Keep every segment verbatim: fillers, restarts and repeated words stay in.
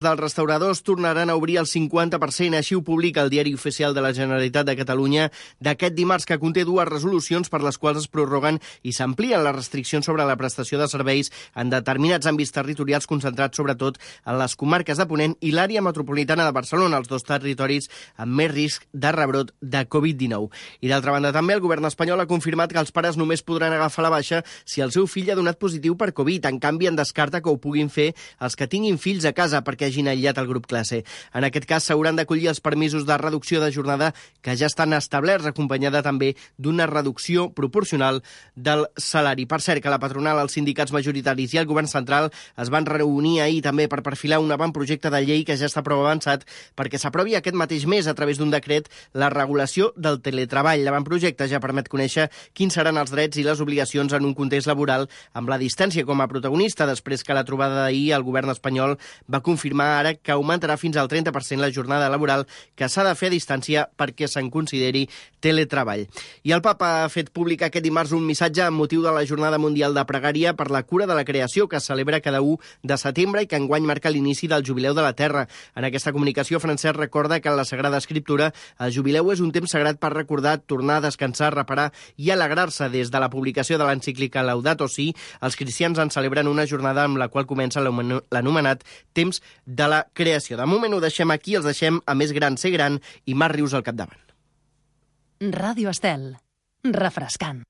dels restauradors tornaran a obrir el cinquanta per cent, així ho publica el Diari Oficial de la Generalitat de Catalunya d'aquest dimarts, que conté dues resolucions per les quals es prorroguen i s'amplien les restriccions sobre la prestació de serveis en determinats àmbits territorials concentrats sobretot en les comarques de Ponent i l'àrea metropolitana de Barcelona, els dos territoris amb més risc de rebrot de covid dinou. I d'altra banda també el govern espanyol ha confirmat que els pares només podran agafar la baixa si el seu fill ha donat positiu per Covid. En canvi, en descarta que ho puguin fer els que tinguin fills a casa perquè hagin aïllat el grup classe. En aquest cas, s'hauran d'acollir els permisos de reducció de jornada que ja estan establerts, acompanyada també d'una reducció proporcional del salari. Per cert, que la patronal, els sindicats majoritaris i el govern central es van reunir ahir també per perfilar un avantprojecte de llei que ja està prou avançat perquè s'aprovi aquest mateix mes a través d'un decret la regulació del teletreball. L'avantprojecte ja permet conèixer quins seran els drets i les obligacions en un context laboral amb la distància com a protagonista, després que la trobada d'ahir el govern espanyol va confirmar ara que augmentarà fins al trenta per cent la jornada laboral que s'ha de fer a distància perquè se'n consideri teletreball. I el Papa ha fet públic aquest dimarts un missatge amb motiu de la Jornada Mundial de Pregària per la Cura de la Creació, que es celebra cada u de setembre i que enguany marca l'inici del Jubileu de la Terra. En aquesta comunicació, Francesc recorda que en la Sagrada Escriptura el jubileu és un temps sagrat per recordar, tornar a descansar, reparar i alegrar-se. Des de la publicació de l'encíclica Laudato Si, els cristians en celebren una jornada amb la qual comença l'anomenat Temps de la Creació. De moment ho deixem aquí, els deixem a Més gran ser gran i Marc Rius al capdavant. Ràdio Estel. Refrescant.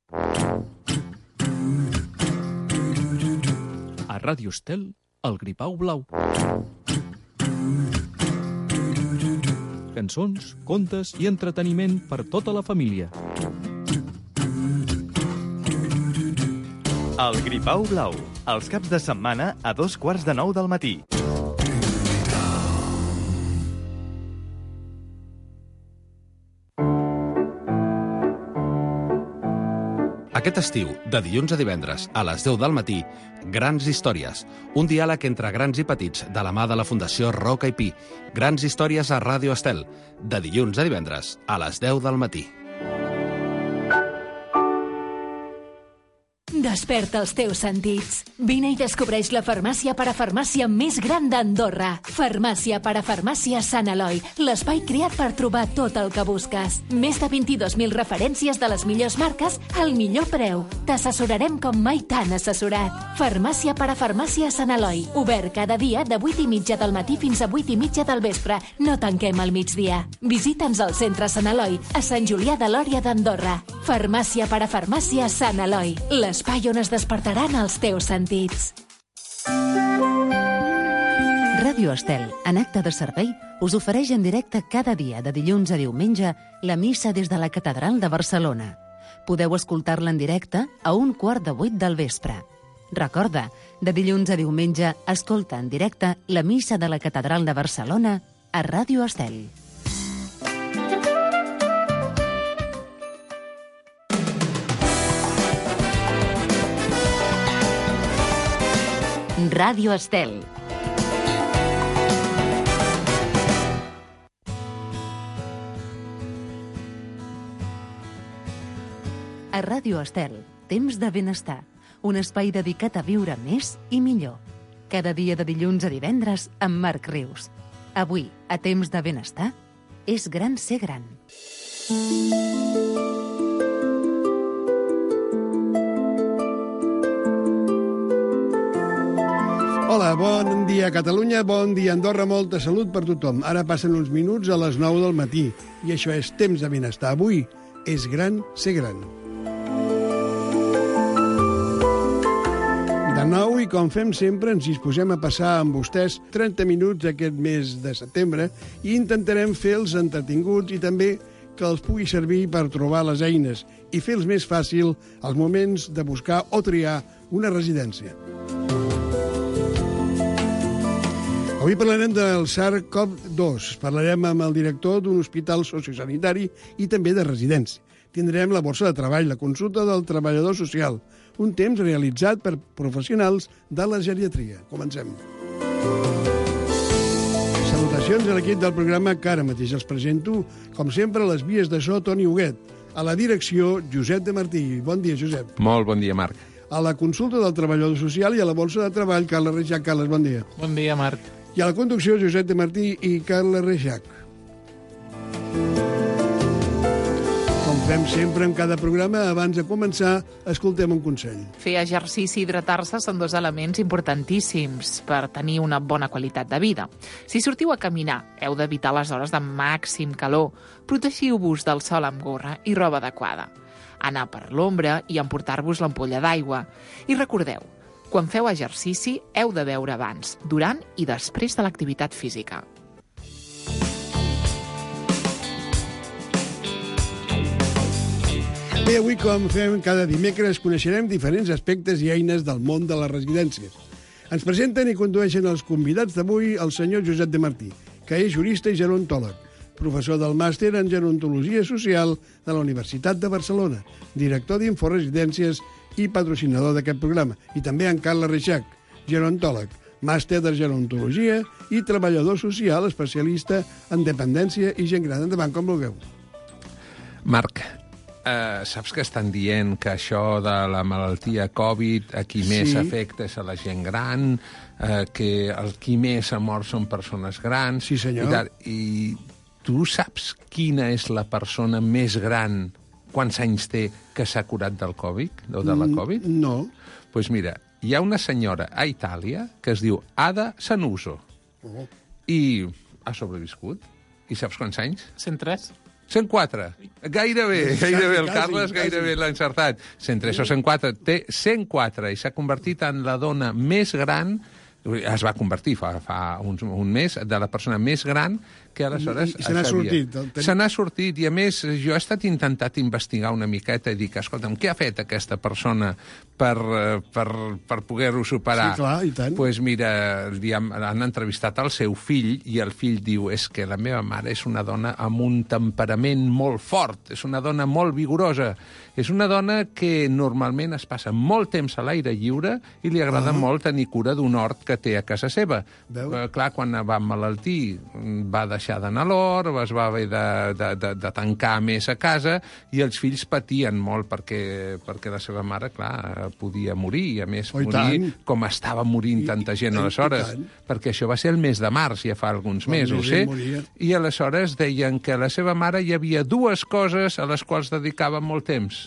A Ràdio Estel, el Gripau Blau. Cançons, contes i entreteniment per tota la família. El Gripau Blau, els caps de setmana a dos quarts de nou del matí. Aquest estiu, de dilluns a divendres, a les deu del matí, Grans Històries, un diàleg entre grans i petits de la mà de la Fundació Roca i Pi. Grans Històries a Ràdio Estel, de dilluns a divendres, a les deu del matí. Desperta els teus sentits. Vine i descobreix la farmàcia parafarmàcia més gran d'Andorra. Farmàcia parafarmàcia Sant Eloi, l'espai creat per trobar tot el que busques. Més de vint-i-dos mil referències de les millors marques al millor preu. T'assessorarem com mai t'han assessorat. Farmàcia parafarmàcia Sant Eloi, obert cada dia de vuit i mitja del matí fins a vuit i mitja del vespre. No tanquem al migdia. Visita'ns al centre Sant Eloi, a Sant Julià de Lòria d'Andorra. Farmàcia parafarmàcia Sant Eloi, l'espai on es despertaran els teus sentits. Ràdio Estel, en acte de servei, us ofereix en directe cada dia de dilluns a diumenge la missa des de la Catedral de Barcelona. Podeu escoltar-la en directe a un quart de vuit del vespre. Recorda, de dilluns a diumenge, escolta en directe la missa de la Catedral de Barcelona a Ràdio Estel. Ràdio Estel. A Ràdio Estel, temps de benestar, un espai dedicat a viure més i millor. Cada dia de dilluns a divendres amb Marc Rius. Avui, a temps de benestar, és gran ser gran. Hola, bon dia Catalunya, bon dia Andorra, molta salut per tothom. Ara passen uns minuts a les nou del matí i això és temps de benestar. Avui és gran ser gran. De nou, i com fem sempre, ens disposem a passar amb vostès trenta minuts aquest mes de setembre i intentarem fer-los entretinguts i també que els pugui servir per trobar les eines i fer-los més fàcil els moments de buscar o triar una residència. Avui parlarem del SARS CoV dos. Parlarem amb el director d'un hospital sociosanitari i també de residència. Tindrem la borsa de treball, la consulta del treballador social, un temps realitzat per professionals de la geriatria. Comencem. Salutacions a l'equip del programa que ara mateix els presento, com sempre, a les vies de so Toni Huguet. A la direcció, Josep de Martí. Bon dia, Josep. Molt bon dia, Marc. A la consulta del treballador social i a la borsa de treball, Carles Reixac. Carles, bon dia. Bon dia, Marc. I a la conducció, Josep de Martí i Carla Reixac. Com fem sempre en cada programa, abans de començar, escoltem un consell. Fer exercici i hidratar-se són dos elements importantíssims per tenir una bona qualitat de vida. Si sortiu a caminar, heu d'evitar les hores de màxim calor. Protegiu-vos del sol amb gorra i roba adequada. Anar per l'ombra i emportar-vos l'ampolla d'aigua. I recordeu, quan feu exercici, heu de beure abans, durant i després de l'activitat física. Bé, avui, com fem cada dimecres, coneixerem diferents aspectes i eines del món de les residències. Ens presenten i condueixen els convidats d'avui el senyor Josep de Martí, que és jurista i gerontòleg, professor del màster en gerontologia social de la Universitat de Barcelona, director d'Inforesidències i patrocinador d'aquest programa, i també en Carla Reixac, gerontòleg, màster de gerontologia i treballador social especialista en dependència i gent gran. Endavant, com vulgueu. Marc, Uh, saps que estan dient que això de la malaltia Covid a qui més Sí. afecta és a la gent gran, uh, que el qui més ha mort són persones grans... Sí, senyor. I, tal. I tu saps quina és la persona més gran, quants anys té, que s'ha curat del Covid, o de la Covid? No. Doncs pues mira, hi ha una senyora a Itàlia que es diu Ada Sanuso. Oh. I ha sobreviscut. I saps quants anys? cent tres. cent quatre. Gairebé, gairebé. El Quasi, Carles quasi. gairebé l'ha encertat. cent tres o cent quatre. Té cent quatre i s'ha convertit en la dona més gran, es va convertir fa, fa un, un mes, de la persona més gran que aleshores... I se n'ha sortit. El ten- Se n'ha sortit, i a més jo he estat intentat investigar una miqueta i dic, escolta'm, què ha fet aquesta persona per, eh, per, per poder-ho superar? Sí, clar, i tant. Pues mira, li han, han entrevistat el seu fill i el fill diu, és que la meva mare és una dona amb un temperament molt fort, és una dona molt vigorosa, és una dona que normalment es passa molt temps a l'aire lliure i li agrada Ah. molt tenir cura d'un hort que té a casa seva. Veu? Eh, clar, quan va emmalaltir va deixar d'anar a l'hort, es va haver de, de, de, de tancar més a casa i els fills patien molt perquè, perquè la seva mare, clar, podia morir, i a més Oh, i morir tant. com estava morint I- tanta i gent tant, i aleshores, tant. perquè això va ser el mes de març, ja fa alguns Quan mesos, més eh? gent moria. I aleshores deien que a la seva mare hi havia dues coses a les quals dedicava molt temps.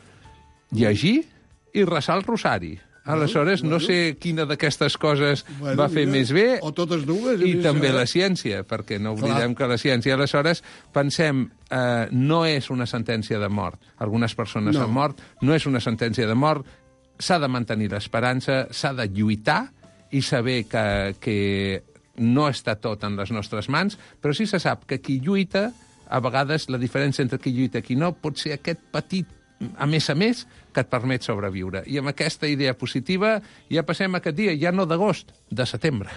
Llegir i resar el rosari. Aleshores, no sé quina d'aquestes coses Bueno, va fer mira, més bé, o totes dues, i a més, també eh? la ciència, perquè no oblidem Clar. que la ciència... Aleshores, pensem, eh, no és una sentència de mort. Algunes persones No. han mort, no és una sentència de mort, s'ha de mantenir l'esperança, s'ha de lluitar i saber que, que no està tot en les nostres mans, però sí se sap que qui lluita, a vegades la diferència entre qui lluita i qui no pot ser aquest petit a més a més, que et permet sobreviure. I amb aquesta idea positiva ja passem aquest dia, ja no d'agost, de setembre.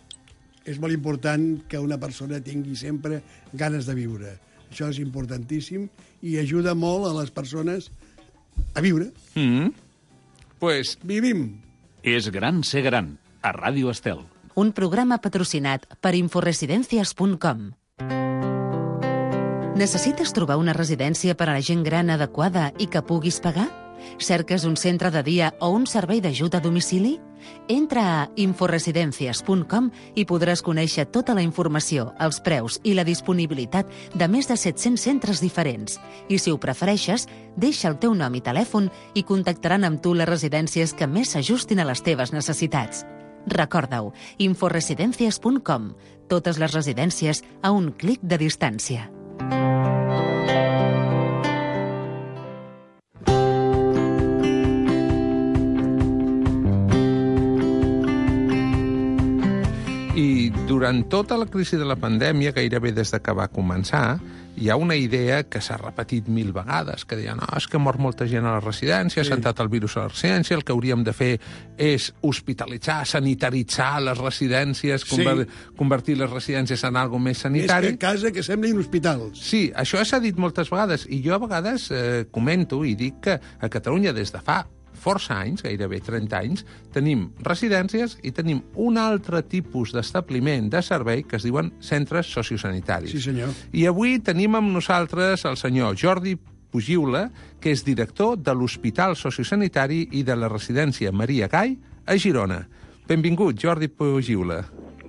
És molt important que una persona tingui sempre ganes de viure. Això és importantíssim i ajuda molt a les persones a viure. Mm -hmm. Pues, Vivim. És gran ser gran, a Ràdio Estel. Un programa patrocinat per inforesidencias punt com. Necessites trobar una residència per a la gent gran adequada i que puguis pagar? Cerques un centre de dia o un servei d'ajut a domicili? Entra a inforesidencias punt com i podràs conèixer tota la informació, els preus i la disponibilitat de més de set-cents centres diferents. I si ho prefereixes, deixa el teu nom i telèfon i contactaran amb tu les residències que més s'ajustin a les teves necessitats. Recorda-ho, inforesidencias punt com. Totes les residències a un clic de distància. I durant tota la crisi de la pandèmia, gairebé des de que va començar, hi ha una idea que s'ha repetit mil vegades, que deia, no, és que mor molta gent a la residència, sí. s'ha entrat el virus a la residència, el que hauríem de fer és hospitalitzar, sanitaritzar les residències, Sí. conver convertir les residències en algo més Més sanitari. que casa que semblin hospitals. Sí, això s'ha dit moltes vegades, i jo a vegades eh, comento i dic que a Catalunya des de fa força anys, gairebé trenta anys, tenim residències i tenim un altre tipus d'establiment de servei que es diuen centres sociosanitaris. Sí, senyor. I avui tenim amb nosaltres el senyor Jordi Pugiula, que és director de l'Hospital Sociosanitari i de la residència Maria Gai a Girona. Benvingut, Jordi Pugiula.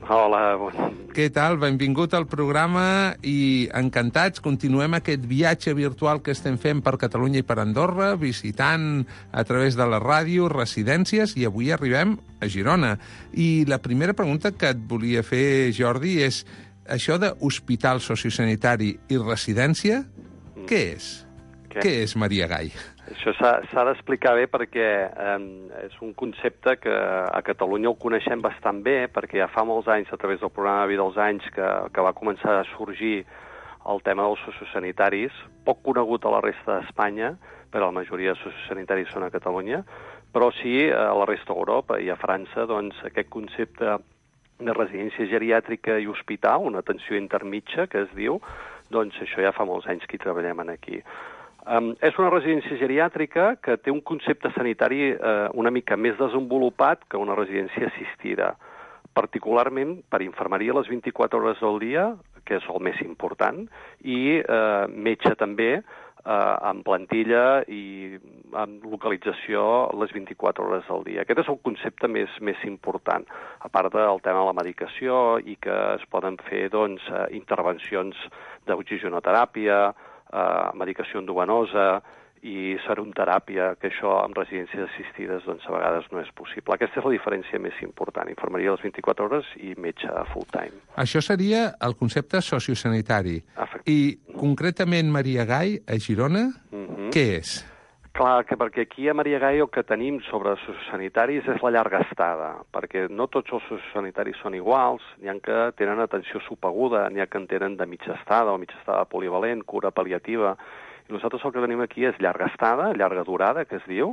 Hola, bon... Què tal? Benvingut al programa i encantats. Continuem aquest viatge virtual que estem fent per Catalunya i per Andorra, visitant a través de la ràdio residències, i avui arribem a Girona. I la primera pregunta que et volia fer, Jordi, és això d'hospital sociosanitari i residència, mm. què és? Què? Què és Maria Gai? Això s'ha d'explicar bé perquè eh, és un concepte que a Catalunya el coneixem bastant bé, perquè ja fa molts anys, a través del programa Vida als Anys, que, que va començar a sorgir el tema dels sociosanitaris, poc conegut a la resta d'Espanya, però la majoria de sociosanitaris són a Catalunya, però sí a la resta d'Europa i a França, doncs, aquest concepte de residència geriàtrica i hospital, una atenció intermitja, que es diu, doncs això ja fa molts anys que hi treballem aquí. Um, és una residència geriàtrica que té un concepte sanitari uh, una mica més desenvolupat que una residència assistida, particularment per infermeria les vint-i-quatre hores del dia, que és el més important, i uh, metge també uh, amb plantilla i amb localització les vint-i-quatre hores del dia. Aquest és el concepte més, més important, a part del tema de la medicació i que es poden fer doncs, uh, intervencions d'oxigenoteràpia, Uh, medicació endovenosa i seroteràpia, que això amb residències assistides doncs, a vegades no és possible. Aquesta és la diferència més important, infermeria a les vint-i-quatre hores i metge full time. Això seria el concepte sociosanitari. I concretament Maria Gai, a Girona, uh-huh. què és? Clar, que perquè aquí a Maria Gai el que tenim sobre sociosanitaris és la llarga estada, perquè no tots els sociosanitaris són iguals, n'hi ha que tenen atenció subaguda, n'hi ha que en tenen de mitja estada o mitja estada polivalent, cura pal·liativa, i nosaltres el que tenim aquí és llarga estada, llarga durada, que es diu,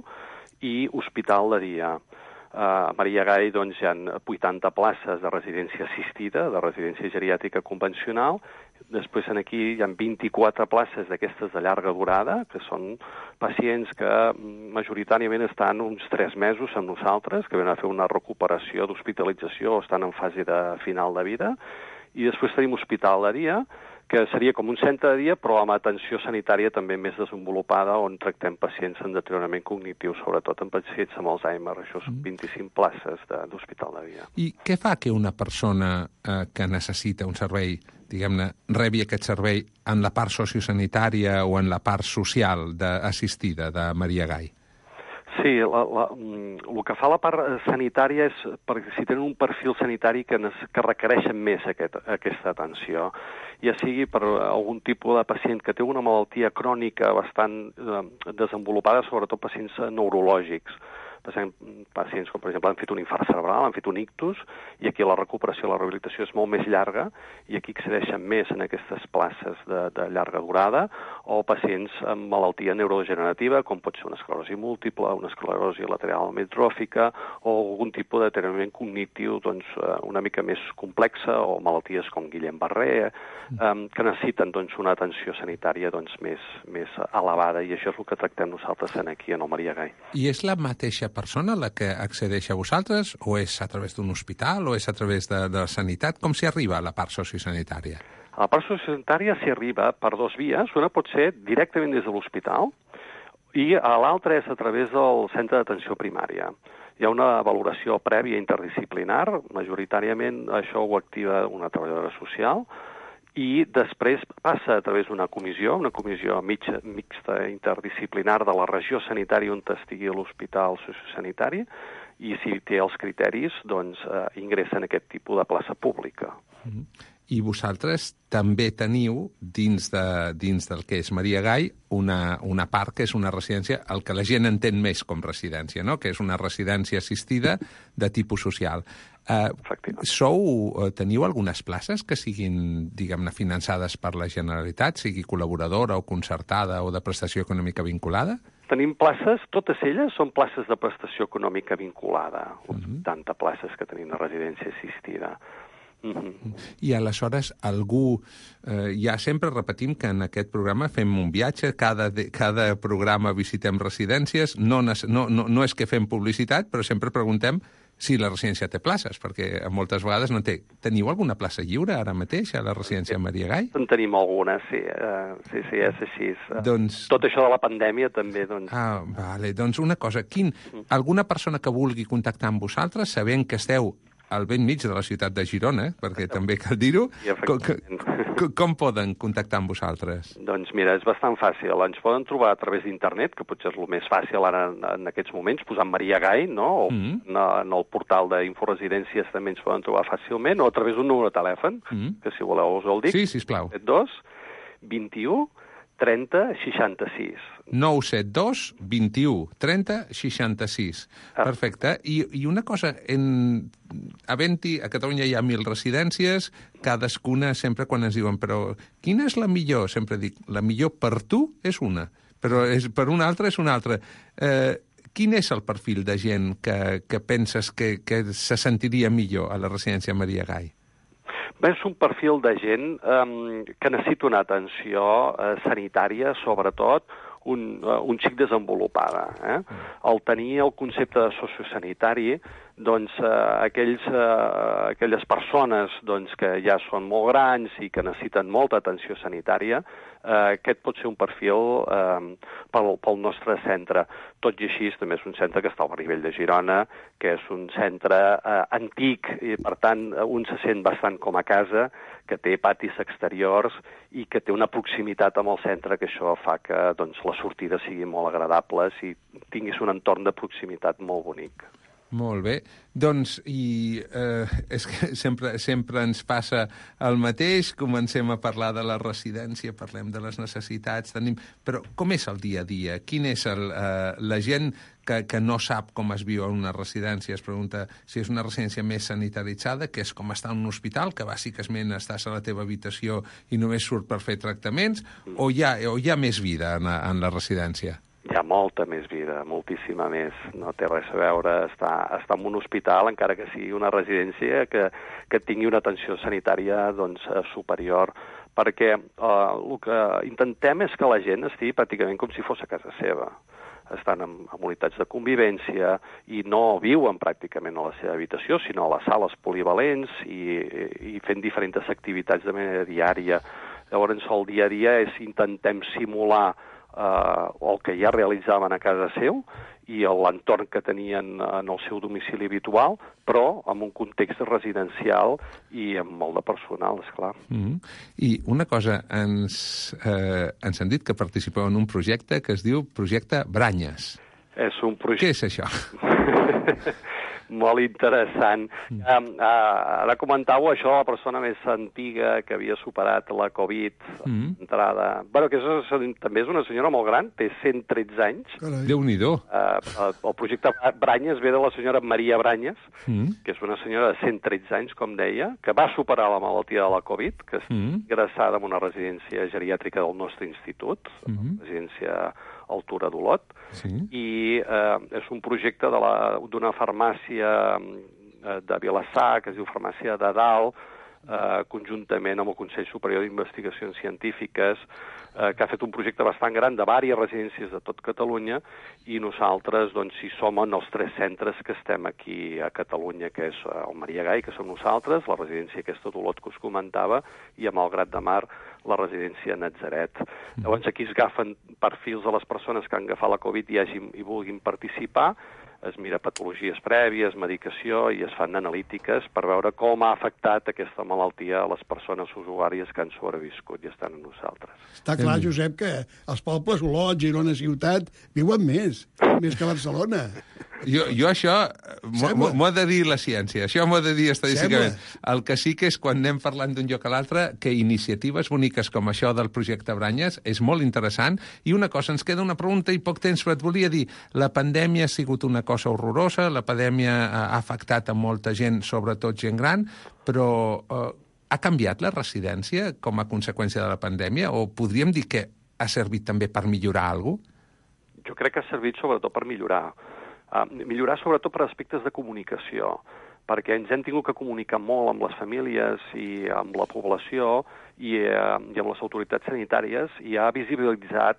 i hospital de dia. A Maria Gai doncs, hi ha vuitanta places de residència assistida, de residència geriàtrica convencional. Després aquí hi ha vint-i-quatre places d'aquestes de llarga durada, que són pacients que majoritàriament estan uns tres mesos amb nosaltres, que venen a fer una recuperació d'hospitalització o estan en fase de final de vida. I després tenim hospital de dia, que seria com un centre de dia, però amb atenció sanitària també més desenvolupada, on tractem pacients en deteriorament cognitiu, sobretot en pacients amb Alzheimer. Això són vint-i-cinc places d'hospital de dia. I què fa que una persona eh, que necessita un servei, diguem-ne, rebi aquest servei en la part sociosanitària o en la part social de, assistida de Maria Gai? Sí, la, la, el que fa la part sanitària és perquè si tenen un perfil sanitari que, que requereixen més aquest, aquesta atenció, ja sigui per algun tipus de pacient que té una malaltia crònica bastant eh, desenvolupada, sobretot pacients neurològics. Pacients com, per exemple, han fet un infart cerebral, han fet un ictus, i aquí la recuperació, la rehabilitació és molt més llarga, i aquí accedeixen més en aquestes places de, de llarga durada, o pacients amb malaltia neurodegenerativa, com pot ser una esclerosi múltiple, una esclerosi lateral amitròfica, o algun tipus de deteriorament cognitiu doncs, una mica més complexa, o malalties com Guillain-Barré, um, que necessiten doncs, una atenció sanitària doncs, més, més elevada, i això és el que tractem nosaltres aquí en el Maria Gai. I és la mateixa persona la que accedeix a vosaltres, o és a través d'un hospital, o és a través de, de la sanitat? Com s'hi arriba a la part sociosanitària? A la part sociosanitària s'hi arriba per dos vies. Una pot ser directament des de l'hospital i l'altra és a través del centre d'atenció primària. Hi ha una valoració prèvia interdisciplinar, majoritàriament això ho activa una treballadora social, i després passa a través d'una comissió, una comissió mitja, mixta interdisciplinar de la regió sanitària on estigui l'hospital sociosanitari, i si té els criteris, doncs eh, ingressa en aquest tipus de plaça pública. Mm-hmm. I vosaltres també teniu, dins, de, dins del que és Maria Gai, una, una part que és una residència, el que la gent entén més com residència, no? Que és una residència assistida de tipus social. Uh, sou, uh, teniu algunes places que siguin, diguem-ne, finançades per la Generalitat, sigui col·laboradora o concertada o de prestació econòmica vinculada? Tenim places, totes elles són places de prestació econòmica vinculada, uh-huh. tanta places que tenim de residència assistida. Uh-huh. I aleshores algú, eh, ja sempre repetim que en aquest programa fem un viatge, cada, de, cada programa visitem residències, no, no, no, no és que fem publicitat, però sempre preguntem si la residència té places, perquè moltes vegades no té. Teniu alguna plaça lliure ara mateix a la residència Maria Gai? En tenim alguna, sí. Uh, sí, sí, és així. Doncs... Tot això de la pandèmia també, doncs... Ah, vale. Doncs una cosa, quin... alguna persona que vulgui contactar amb vosaltres, sabent que esteu al ben mig de la ciutat de Girona, perquè també cal dir-ho. Com, com, com poden contactar amb vosaltres? Doncs mira, és bastant fàcil. Ens poden trobar a través d'internet, que potser és el més fàcil ara en, en aquests moments, posant Maria Gai, no? O mm. en, en el portal d'Inforesidències també ens poden trobar fàcilment, o a través d'un número de telèfon, mm. que si voleu us el dic. Sí, sisplau. dos vint-i-u trenta seixanta-sis. nou set dos vint-i-u trenta seixanta-sis. Ah. Perfecte. I, I una cosa, en... havent-hi, a Catalunya hi ha mil residències, cadascuna sempre quan ens diuen, però quina és la millor? Sempre dic, la millor per tu és una, però és, per una altra és una altra. Eh, quin és el perfil de gent que, que penses que, que se sentiria millor a la residència Maria Gai? Bé, és un perfil de gent um, que necessita una atenció uh, sanitària, sobretot, un, uh, un xic desenvolupada. Eh? Al tenir el concepte de sociosanitari, doncs uh, aquells, uh, aquelles persones doncs, que ja són molt grans i que necessiten molta atenció sanitària, uh, aquest pot ser un perfil uh, pel, pel nostre centre. Tot i així, també és un centre que està al nivell de Girona, que és un centre uh, antic i, per tant, un se sent bastant com a casa, que té patis exteriors i que té una proximitat amb el centre, que això fa que doncs, les sortides siguin molt agradables i tinguis un entorn de proximitat molt bonic. Molt bé. Doncs, i eh, és que sempre, sempre ens passa el mateix, comencem a parlar de la residència, parlem de les necessitats, tenim... però com és el dia a dia? Quin és el, eh, la gent que, que no sap com es viu en una residència, es pregunta si és una residència més sanitaritzada, que és com estar en un hospital, que bàsicament estàs a la teva habitació i només surt per fer tractaments, o hi ha, o hi ha més vida en, en la residència? Hi ha molta més vida, moltíssima més. No té res a veure estar, estar en un hospital, encara que sigui una residència, que, que tingui una atenció sanitària doncs, superior, perquè eh, el que intentem és que la gent estigui pràcticament com si fos a casa seva. Estan en, en unitats de convivència i no viuen pràcticament a la seva habitació, sinó a les sales polivalents i, i fent diferents activitats de manera diària. Llavors, el dia a dia és intentem simular Uh, el que ja realitzaven a casa seu i l'entorn que tenien en el seu domicili habitual, però en un context residencial i amb molt de personal, esclar. Mm-hmm. I una cosa, ens, eh, ens han dit que participeu en un projecte que es diu Projecte Branyes. És un projecte... Què és això? Molt interessant. Mm. Um, uh, ara comentàveu això de la persona més antiga que havia superat la Covid, mm. entrada... Bueno, que és, també és una senyora molt gran, té cent tretze anys. Déu-n'hi-do. Uh, el projecte Branyes ve de la senyora Maria Branyes, mm. que és una senyora de cent tretze anys, com deia, que va superar la malaltia de la Covid, que és mm. ingressada en una residència geriàtrica del nostre institut, mm. residència Altura d'Olot, sí. i eh, és un projecte d'una farmàcia eh, de Vilassar, que es diu Farmàcia de Dalt, eh, conjuntament amb el Consell Superior d'Investigacions Científiques, eh, que ha fet un projecte bastant gran de diverses residències de tot Catalunya, i nosaltres doncs, hi som en els tres centres que estem aquí a Catalunya, que és el Maria Gai, que som nosaltres, la residència aquesta d'Olot que us comentava, i a Malgrat de Mar, la residència Natzaret. Mm. Llavors aquí es agafen perfils de les persones que han agafat la Covid i, hagin, i vulguin participar, es mira patologies prèvies, medicació, i es fan analítiques per veure com ha afectat aquesta malaltia a les persones usuàries que han sobreviscut i estan amb nosaltres. Està clar, Josep, que els pobles, Olot, Girona, Ciutat, viuen més, més que Barcelona. Jo, jo això m'ho ha de dir la ciència, això m'ho ha de dir estadísticament. Sembla. El que sí que és quan anem parlant d'un lloc a l'altre, que iniciatives boniques com això del projecte Branyes és molt interessant. I una cosa, ens queda una pregunta i poc temps, però et volia dir, la pandèmia ha sigut una cosa horrorosa, la pandèmia ha afectat a molta gent, sobretot gent gran, però eh, ha canviat la residència com a conseqüència de la pandèmia? O podríem dir que ha servit també per millorar alguna cosa? Jo crec que ha servit sobretot per millorar. Uh, millorar sobretot per aspectes de comunicació, perquè ens hem tingut que comunicar molt amb les famílies i amb la població i, uh, i amb les autoritats sanitàries, i ha visibilitzat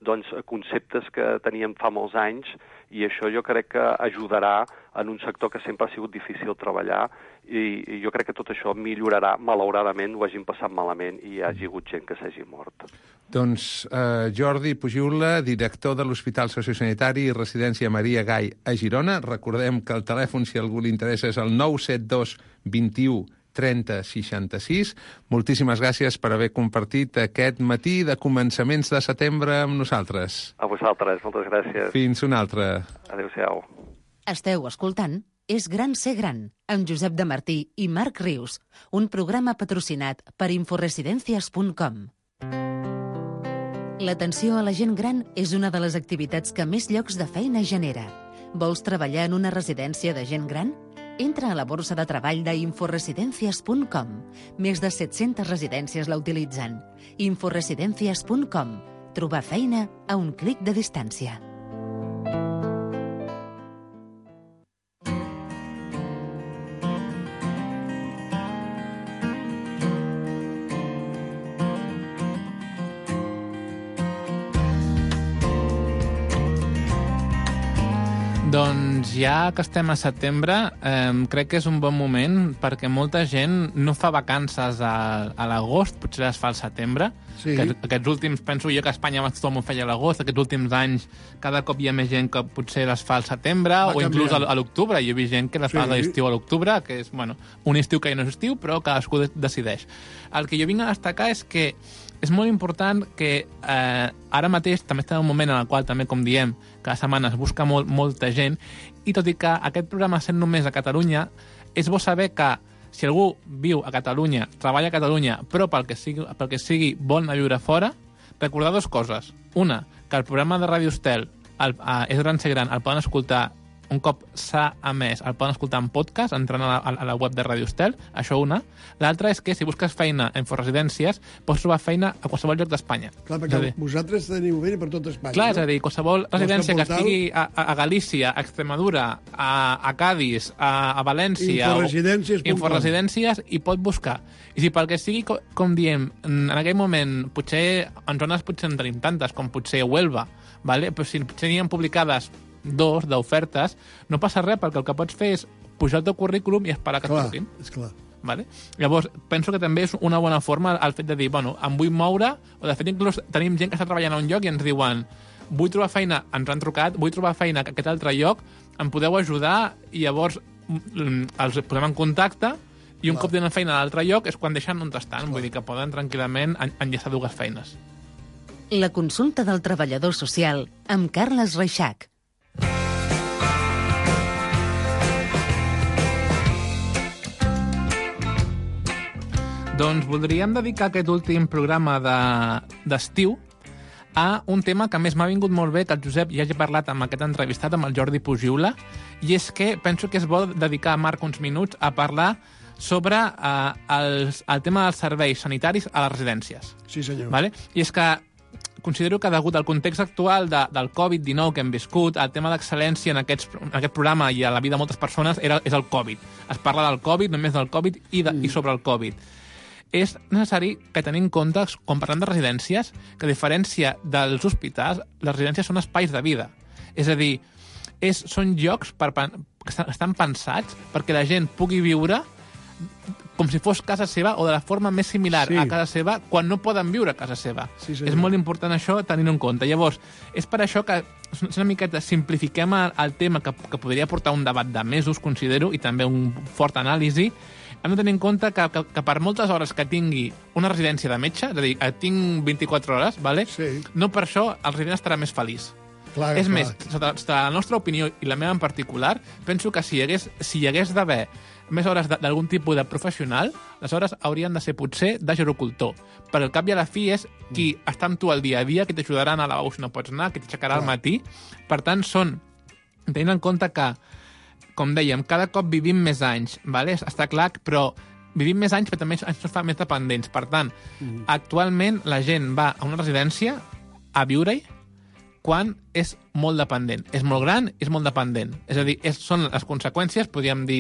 doncs, conceptes que teníem fa molts anys, i això jo crec que ajudarà en un sector que sempre ha sigut difícil treballar, i, i jo crec que tot això millorarà, malauradament ho hagin passat malament i hi hagi hagut gent que s'hagi mort. Doncs eh, Jordi Pujiula, director de l'Hospital Sociosanitari i Residència Maria Gai a Girona. Recordem que el telèfon, si algú li interessa, és el nou set dos vint u trenta seixanta-sis. Moltíssimes gràcies per haver compartit aquest matí de començaments de setembre amb nosaltres. A vosaltres, moltes gràcies. Fins una altra. Adéu-siau. Esteu escoltant És gran ser gran, amb Josep de Martí i Marc Rius, un programa patrocinat per inforesidencias punt com. L'atenció a la gent gran és una de les activitats que més llocs de feina genera. Vols treballar en una residència de gent gran? Entra a la borsa de treball d'inforesidencias punt com. Més de set-centes residències la utilitzen. inforesidencias punt com. Trobar feina a un clic de distància. Doncs ja que estem a setembre, eh, crec que és un bon moment perquè molta gent no fa vacances a, a l'agost, potser les fa al setembre. Sí. Que, aquests últims, penso jo que a Espanya tothom ho feia a l'agost, aquests últims anys cada cop hi ha més gent que potser les fa al setembre Va o inclús a, a l'octubre. Jo he vist gent que les sí. fa a l'estiu a l'octubre, que és bueno, un estiu que ja no és estiu, però cadascú decideix. El que jo vinc a destacar és que és molt important que eh, ara mateix també estem en un moment en el qual, també com diem, cada setmana es busca molt, molta gent, i tot i que aquest programa sent només a Catalunya, és bo saber que si algú viu a Catalunya, treballa a Catalunya, però pel que sigui, pel que sigui vol anar a viure fora, recordar dues coses. Una, que el programa de Ràdio Estel, el, eh, És gran ser gran, el poden escoltar un cop s'ha emès, el poden escoltar en podcast, entrant a la, a la web de Ràdio Estel, això una. L'altra és que si busques feina en Inforesidències, pots trobar feina a qualsevol lloc d'Espanya. Clar, perquè dir, vosaltres teniu feina per tot Espanya. Clar, no? és a dir, qualsevol residència que estigui a, a Galícia, a Extremadura, a, a Cádiz, a, a València... Inforesidències. Inforesidències, i pot buscar. I si pel que sigui, com, com diem, en aquell moment, potser en zones potser en tenim tantes, com potser Huelva, vale? Però si potser n'hi ha publicades dos d'ofertes, no passa res, perquè el que pots fer és pujar el teu currículum i esperar que clar, et truquin. És clar. Vale? Llavors, penso que també és una bona forma el fet de dir, bueno, em vull moure, o de fet inclús tenim gent que està treballant a un lloc i ens diuen, vull trobar feina, ens han trucat, vull trobar feina a aquest altre lloc, em podeu ajudar, i llavors els posem en contacte, i un clar. Cop tenen feina a l'altre lloc és quan deixen on estan, clar. Vull dir que poden tranquil·lament enllaçar dues feines. La consulta del treballador social amb Carles Reixac. Doncs voldríem dedicar aquest últim programa d'estiu de, a un tema que més m'ha vingut molt bé, que el Josep ja hagi parlat amb aquest entrevistat, amb el Jordi Pujiula, i és que penso que és bo dedicar a Marc uns minuts a parlar sobre eh, els, el tema dels serveis sanitaris a les residències. Sí, senyor. Vale? I és que considero que degut al context actual de, del covid dinou que hem viscut, el tema d'excel·lència en, aquests, en aquest programa i a la vida de moltes persones era, és el Covid. Es parla del Covid, només del Covid i, de, mm. i sobre el Covid. És necessari que tenim en compte, quan parlem de residències, que a diferència dels hospitals, les residències són espais de vida. És a dir, és, són llocs per, que estan pensats perquè la gent pugui viure com si fos casa seva o de la forma més similar sí. a casa seva quan no poden viure a casa seva. Sí, és molt important això tenint en compte. Llavors, és per això que una miqueta simplifiquem el, el tema que, que podria portar un debat de mesos, considero, i també un fort anàlisi. Hem de tenir en compte que, que, que per moltes hores que tingui una residència de metge, és a dir, tinc vint-i-quatre hores, vale? Sí. No per això el resident estarà més feliç. Clar, és clar. Més, sota, sota la nostra opinió i la meva en particular, penso que si hi hagués, si hi hagués d'haver més hores d'algun tipus de professional, les hores haurien de ser potser de gerocultor. Per al cap i a la fi és qui mm. està amb tu al dia a dia, qui t'ajudarà a anar a la lavabo si no pots anar, qui t'aixecarà al matí. Per tant, són, tenint en compte que, com dèiem, cada cop vivim més anys, vale? Està clar, però vivim més anys, però també ens fa més dependents. Per tant, mm. actualment la gent va a una residència a viure-hi quan és molt dependent. És molt gran, és molt dependent. És a dir, és, són les conseqüències, podríem dir,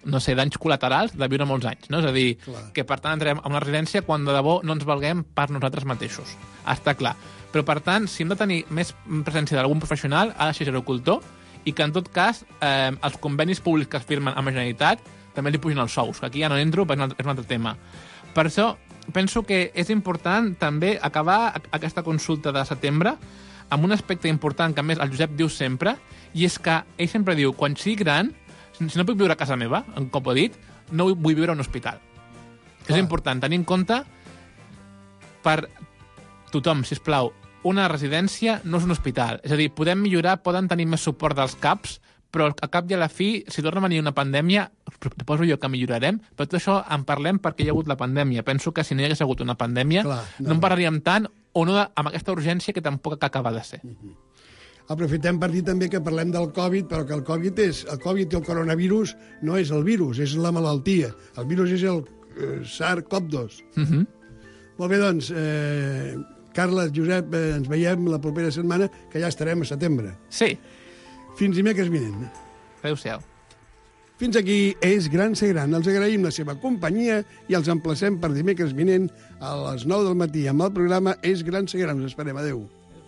no sé, danys col·laterals de viure molts anys, no? És a dir, Clar. que per tant entrem a una residència quan de debò no ens valguem per nosaltres mateixos. Està clar. Però, per tant, si hem de tenir més presència d'algun professional, ha de ser gerocultor, i que, en tot cas, eh, els convenis públics que es firmen amb la Generalitat també li pugin els sous, que aquí ja no entro, però és un altre, és un altre tema. Per això, penso que és important també acabar aquesta consulta de setembre amb un aspecte important que, a més, el Josep diu sempre, i és que ell sempre diu, quan sigui gran, si no puc viure a casa meva, com ho he dit, no vull viure a un hospital. Clar. És important tenir en compte per tothom, sisplau, una residència no és un hospital. És a dir, podem millorar, poden tenir més suport dels CAPs, però a cap i a la fi, si torna a venir una pandèmia, suposo jo que millorarem, però tot això en parlem perquè hi ha hagut la pandèmia. Penso que si no hi hagués hagut una pandèmia, Clar, no. no en parlaríem tant, o no amb aquesta urgència que tampoc acaba de ser. Uh-huh. Aprofitem per dir també que parlem del Covid, però que el Covid és el Covid i el coronavirus no és el virus, és la malaltia. El virus és el eh, SARS CoV dos. Uh-huh. Molt bé, doncs, eh, Carles, Josep, eh, ens veiem la propera setmana, que ja estarem a setembre. Sí. Fins dimecres vinent. Adéu-siau. Fins aquí és Gran Ser Gran. Els agraïm la seva companyia i els emplacem per dimecres vinent a les nou del matí amb el programa És Gran Ser Gran. Us esperem. Adéu.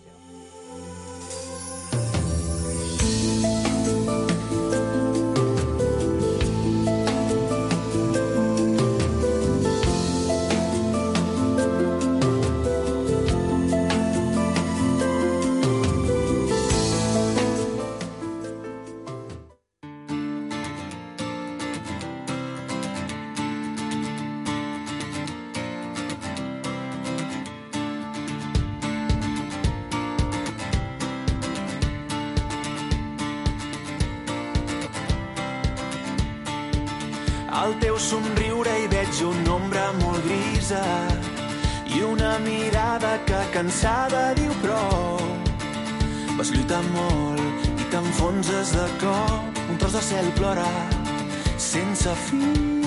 Al teu somriure hi veig una ombra molt grisa i una mirada que cansada diu prou. Vas lluitar molt i t'enfonses de cop, un tros de cel plora sense fi.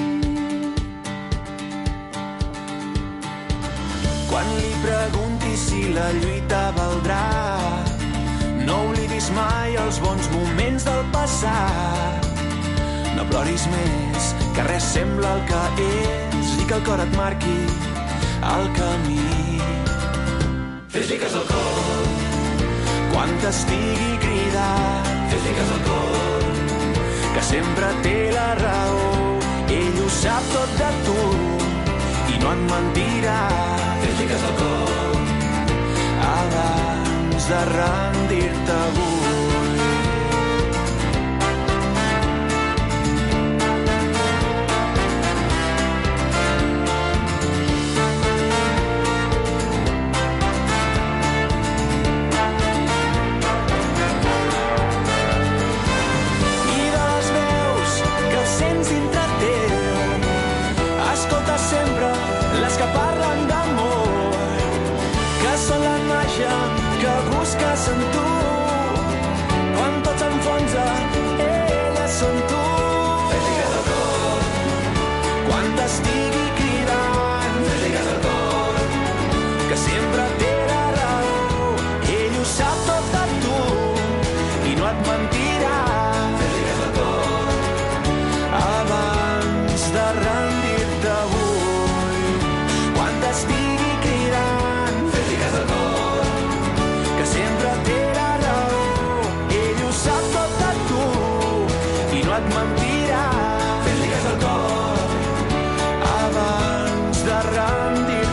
Quan li preguntis si la lluita valdrà, no oblidis mai els bons moments del passat. No ploris més, que res sembla el que és i que el cor et marqui el camí. Fes-li cas al cor quan t'estigui cridant. Fes-li cas al cor, que sempre té la raó. Ell ho sap tot de tu i no et mentirà. Fes-li cas al cor abans de rendir-te avui. Les que parlen d'amor, que són la màgia que busques en tu. Quan tot s'enfonsa, elles són tu. Fes-li cas al cor quan t'estigui cridant. Fes-li cas al cor, que sempre té la raó. Ell ho sap tot de tu i no et mentirà. Fes-li cas al cor abans de rendir-te avui. Estigui cridant, fes-li cas al cor, que sempre té la raó. Ell ho sap tot de tu i no et mentirà. Fes-li cas al cor abans de rendir